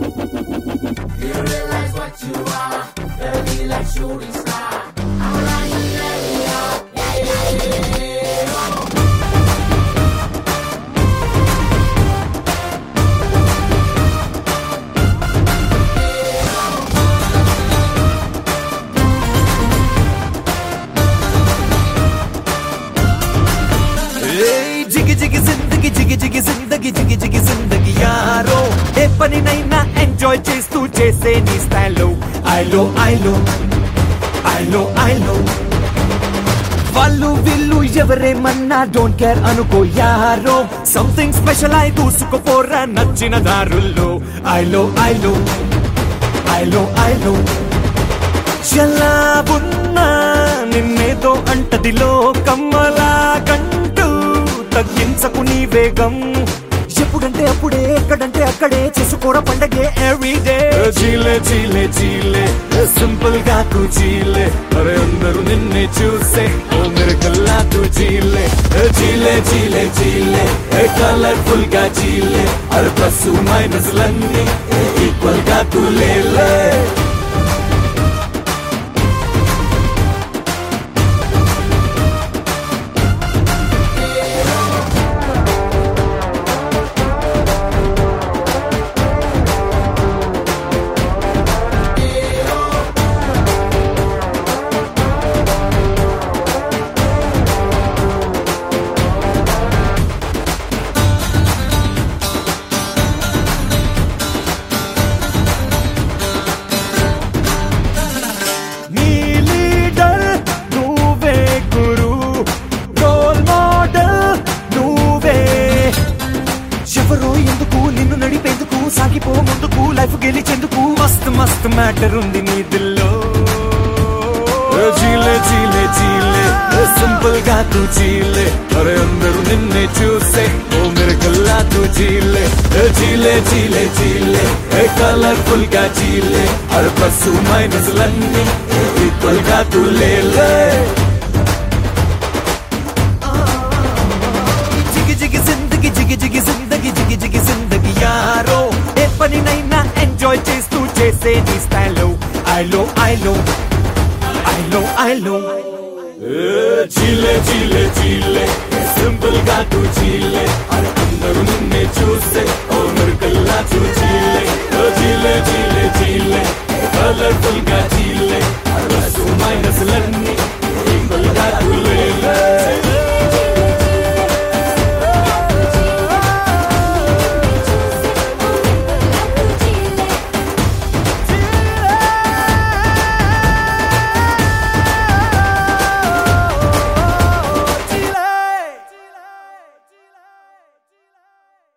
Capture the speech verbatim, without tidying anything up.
Do you realize what you are? Better be like shooting star. I'm around your area. Yeah. జిగి జిగి జిందగి జిగి జిగి జిందగి జిగి జిగి జిందగి యారో ఏ పనినైనా ఎంజాయ్ చేస్తూ చేసే నీ స్టైల్లో ఐలో ఐలో ఐలో ఐలో వాళ్ళు వీళ్ళు ఎవరేమన్నా డోంట్ కేర్ అనుకో యారో సంథింగ్ స్పెషల్ అయి దూసుకుపోరా నచ్చిన దారుల్లో ఐలో ఐలో ఐలో ఐలో ఎలా ఉన్నా నిన్నేదో అంటది లోకమ్మలా కంటూ తగ్గించకు నీ వేగం ఎప్పుడంటే అప్పుడే ఎక్కడంటే అక్కడే చేసుకోర పండగే ఎవ్రీడే చీలే చీలే చీలే సింపుల్ గా తూ చీలే అరే అందరూ నిన్నే చూసే ఓ మిరకల్లా తూ చీలే చీలే చీలే చీలే కలర్ఫుల్ గా చీలే అరే ప్లస్ మైనస్ లన్నీ ఈక్వల్ గా తూ లేలే సాగిపో ముందుకు లైఫ్ గెలిచేందుకు మస్తు మస్తు మ్యాటర్ ఉంది నీ దిల్లో చీలే చీలే చీలే సింపుల్ గా తూ చీలే అరే అందరూ నిన్నే చూసే ఓ మిరకల్లా తూ చీలే చీలే చీలే చీలే కలర్ఫుల్ గా చీలే అరే ప్లస్ మైనస్ లన్నీ ఈక్వల్ గా తూ లేలే జిగి జిగి జిందగి జిగి జిగి జిందగి జిగి జిగి జిందగి యారో ఏ పనినైనా ఎంజాయ్ చేస్తూ చేసే నీ స్టైల్లో ఐలో ఐలో ఐలో ఐలో చీలే చీలే చీలే సింపుల్ గా తూ చీలే అరే అందరూ నిన్నే చూసే ఓ మిరకల్లా తూ చీలే చీలే చీలే చీలే కలర్ఫుల్ గా